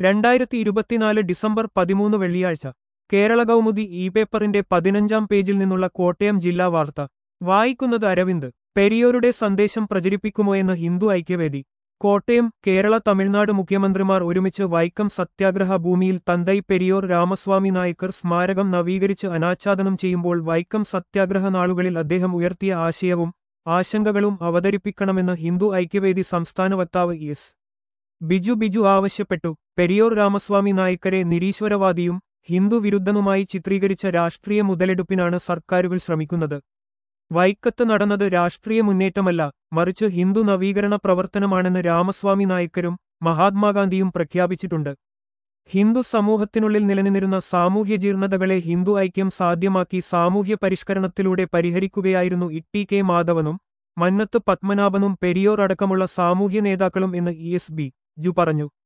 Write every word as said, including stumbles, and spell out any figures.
രണ്ടായിരത്തി ഇരുപത്തിനാല് ഡിസംബർ പതിമൂന്ന് വെള്ളിയാഴ്ച കേരള കൗമുദി ഇ പേപ്പറിന്റെ പതിനഞ്ചാം പേജിൽ നിന്നുള്ള കോട്ടയം ജില്ലാ വാർത്ത വായിക്കുന്നത് അരവിന്ദ്. പെരിയോരുടെ സന്ദേശം പ്രചരിപ്പിക്കുമോയെന്ന് ഹിന്ദു ഐക്യവേദി. കോട്ടയം. കേരള തമിഴ്നാട് മുഖ്യമന്ത്രിമാർ ഒരുമിച്ച് വൈക്കം സത്യാഗ്രഹ ഭൂമിയിൽ തന്തൈ പെരിയോർ രാമസ്വാമി നായ്ക്കർ സ്മാരകം നവീകരിച്ച് അനാച്ഛാദനം ചെയ്യുമ്പോൾ വൈക്കം സത്യാഗ്രഹ നാളുകളിൽ അദ്ദേഹം ഉയർത്തിയ ആശയവും ആശങ്കകളും അവതരിപ്പിക്കണമെന്ന് ഹിന്ദു ഐക്യവേദി സംസ്ഥാന വക്താവ് എസ് ബിജു ബിജു ആവശ്യപ്പെട്ടു. പെരിയോർ രാമസ്വാമി നായ്ക്കരെ നിരീശ്വരവാദിയും ഹിന്ദു വിരുദ്ധനുമായി ചിത്രീകരിച്ച രാഷ്ട്രീയ മുതലെടുപ്പിനാണ് സർക്കാരുകൾ ശ്രമിക്കുന്നത്. വൈക്കത്ത് നടന്നത് രാഷ്ട്രീയ മുന്നേറ്റമല്ല, മറിച്ച് ഹിന്ദു നവീകരണ പ്രവർത്തനമാണെന്ന് രാമസ്വാമി നായ്ക്കരും മഹാത്മാഗാന്ധിയും പ്രഖ്യാപിച്ചിട്ടുണ്ട്. ഹിന്ദു സമൂഹത്തിനുള്ളിൽ നിലനിന്നിരുന്ന സാമൂഹ്യ ജീർണതകളെ ഹിന്ദു ഐക്യം സാധ്യമാക്കി സാമൂഹ്യ പരിഷ്കരണത്തിലൂടെ പരിഹരിക്കുകയായിരുന്നു ഇ കെ മാധവനും മന്നത്ത് പത്മനാഭനും പെരിയോർ അടക്കമുള്ള സാമൂഹ്യ നേതാക്കളും എന്ന് ഇ എസ് ബി ജു പറഞ്ഞു.